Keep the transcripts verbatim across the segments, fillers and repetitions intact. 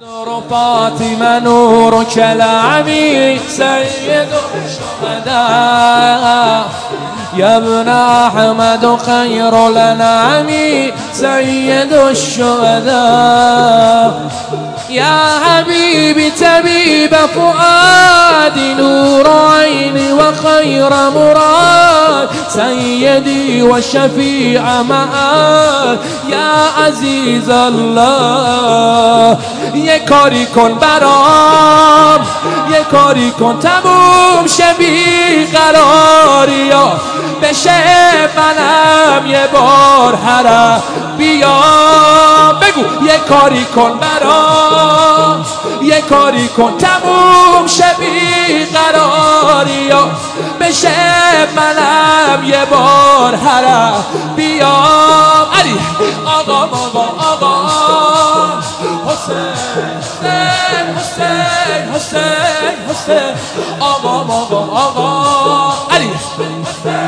بدر فاطمة نورك العمي سيد الشهداء يا ابن أحمد خير الأنعام سيد الشهداء يا حبيبي طبيب فؤادي نور عيني وخير مراد سيدي وشفيع مآل يا عزيز الله یه کاری کن برام یه کاری کن تموم شه بیقراریا بشه منم یه بار حرم بیام بگو یه کاری کن برام یه کاری کن تموم شه بیقراریا بشه منم یه بار حرم بیام علی آقا آقا آقا حسین حسین حسین حسین آقا آقا آقا علی حسین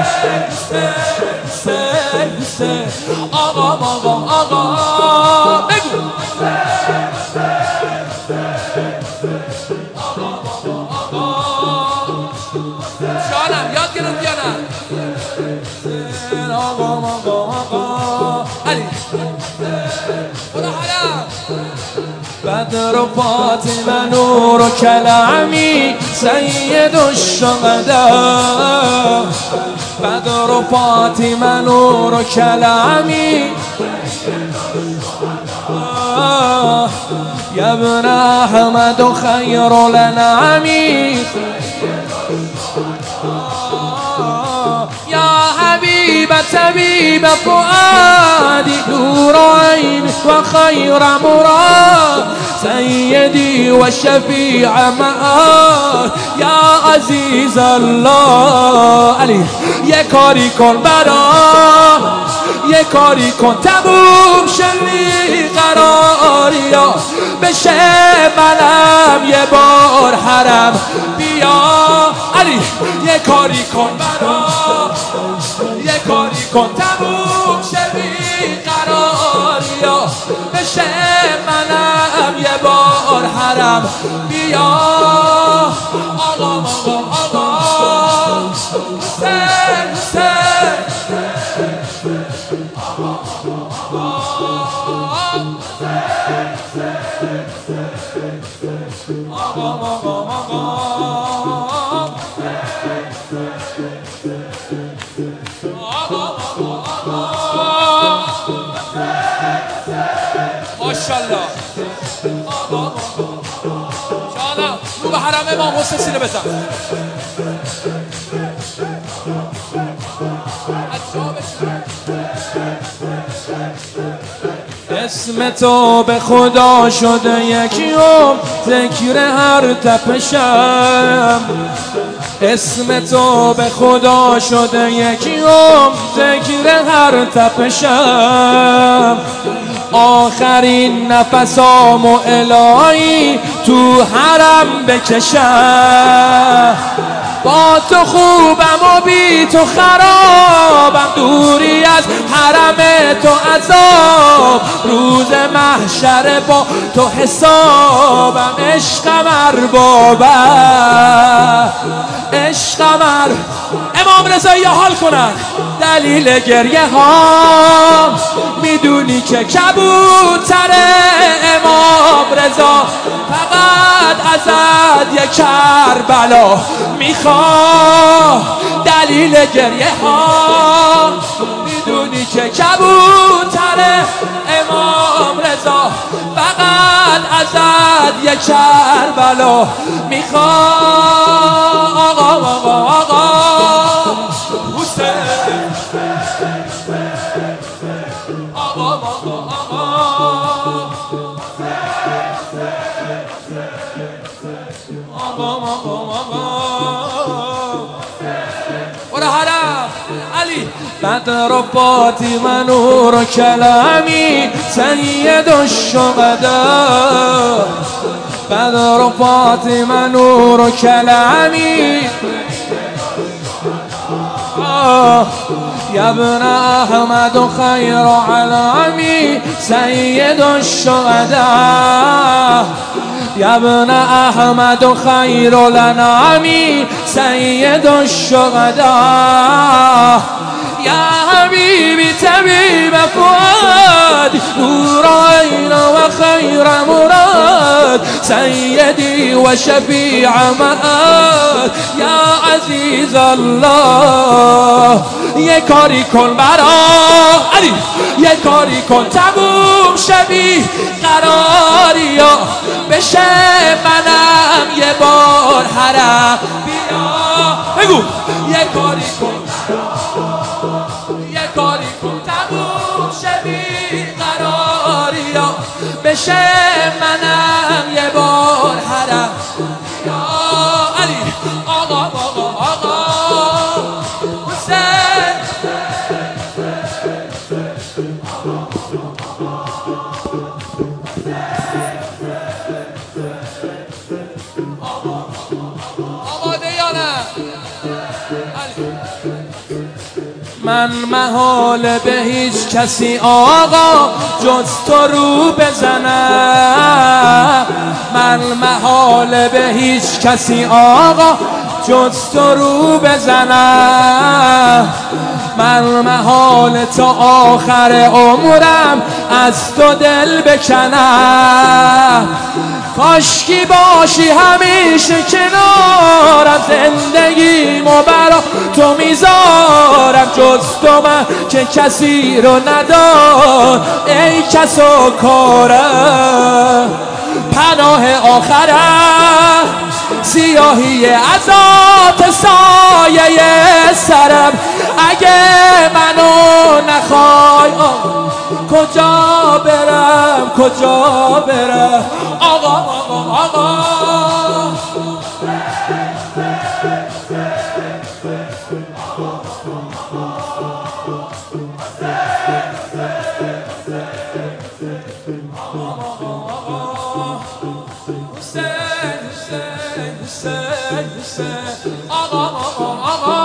حسین حسین آقا آقا آقا بگو جانم یاد گرفت یا نه آقا آقا آقا علی خدا حرم بدر فاطمة نورك العمي سيد الشهداء بدر فاطمة نورك العمي يا ابن أحمد خير الأنعام يا حبيب طبيب فؤادي نور عين وخير مراد سيدي وشفيع مآل يا عزيز الله علي یه کاری کن برام یه کاری کن تموم شلی قراریا بشه منم یه بار حرم بیا علی یه کاری کن برام یه کاری کن تموم شلی قراریا بشه منم یه بار حرم بیا آقا آقا آقا حسین حسین آقا آقا آقا ماشاءالله شالا رو به حرم امام حسین سینه بزن اسم تو به خدا شده یکیوم ذکر هر تپشم اسم تو به خدا شده یکیوم ذکر هر تپشم آخرین نفسامو الهی تو حرم بکشم با تو خوبم و بی تو خرابم دوری از حرم تو عذاب روز محشر با تو حسابم عشقم اربابم عشقم اربابم امام رضا یا حال کنن دلیل گریه ها میدونی که کبوتر امام رضا فقط ازت یک کربلا میخواه دلیل گریه ها میدونی که کبوتر امام رضا فقط ازت یک کربلا میخواه آقا آقا آقا حسین آقا آقا آقا آقا آقا آقا برو حرم علی بدر فاطمة نورك العمي سيد الشهداء بدر فاطمة نورك العمي يا ابن أحمد خير علامي سيد الشهداء یا ابن احمد خیر الانام سید الشهداء یا حبیبی طبیب فؤاد نور عین و خیر مراد سیدی و شفیع معاد یا عزیز الله یه کاری کن برا علی یه کاری کن تموم شبی قراریا بشه منم یه بار حرم بیا بگو یه کاری کن یه کاری کن تموم شبی قراریا بشه منم یه بار حرم یا علی آقا آقا آقا حسین آماده یا نه من محال به هیچ کسی آقا جز تو رو بزنم من محال به هیچ کسی آقا جز تو رو بزنم من محال تا آخر عمرم از تو دل بکنم کاشکی باشی همیشه کنارم زندگیمو برا تو میذارم جز تو من که کسی رو ندار ای کس و کارم پناه آخرم سیاهی عذاب سایه سرم اگه منو نخوای کجا برم کجا برم آقا آقا آقا آقا آقا آقا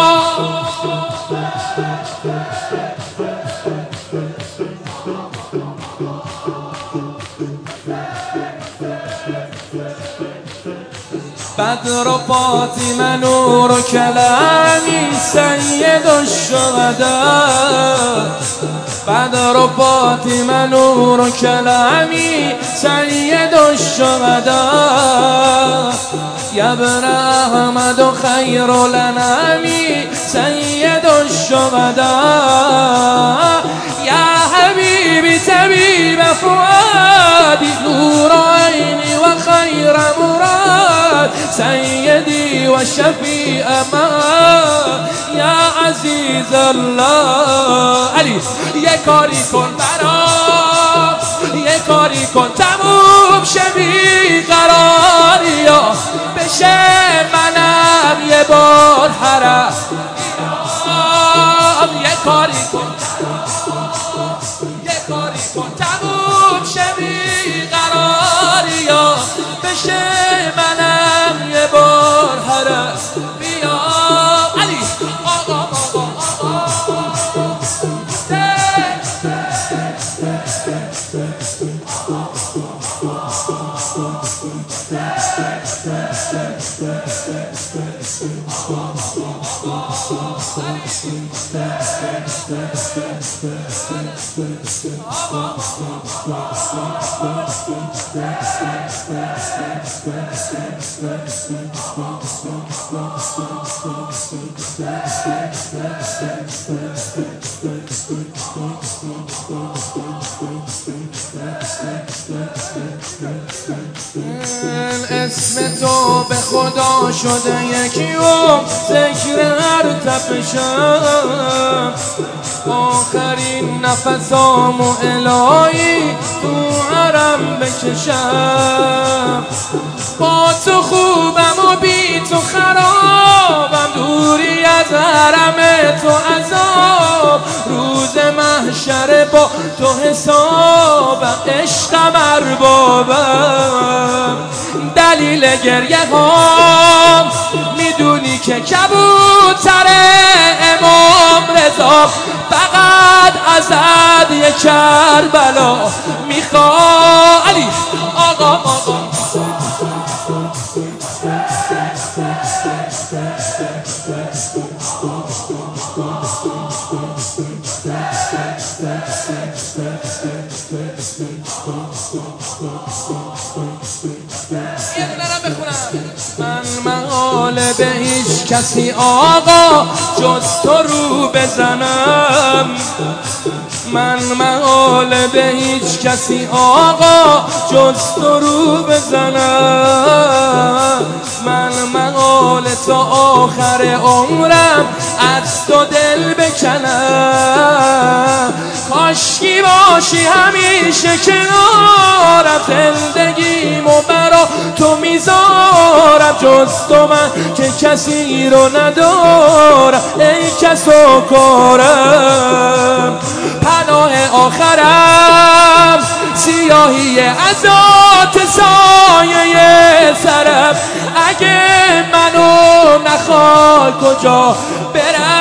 بدر و فاطمه نور و کلامی سید الشهداء بدر و فاطمه نور و کلامی سید الشهداء یا ابن احمد خیر الانام سید الشهداء یا حبیبی طبیب فؤادی نور عینی و خیر مراد سیدی و شفیع من یا عزیز الله علی یه کاری کن برام یه کاری کن تموم شبی قراریا بشه منم یه بار حرم یه کاری کن یه کاری کن تموم شبی قراریا بشه منم یه بار حرم بیا علی آقا آقا اسم تو به خدا شده یکی و ذکر هر تپشم آخرین نفسامو الهی تو حرم بکشم با تو خوبم و بی تو خرابم دوری از حرم تو عذاب روز محشر با تو حسابم عشقم اربابم دلیل گریه هام میدونی که کبوتر امام رضا فقط ازت یه کربلا میخواد علی آقا آقا یه دارم بخونم. من محال به هیچ کسی آقا جز تو رو بزنم، من محال به هیچ کسی آقا جز تو رو بزنم، من محال تا آخر عمرم از تو دل بکنم، کاشکی باشی همیشه کنارم، زندگیمو برا تو میذارم، جز تو من که کسی رو ندارم، ای کس و کارم. پناه آخرم سیاهی ازات سایه سرم، اگه منو نخوای کجا برم،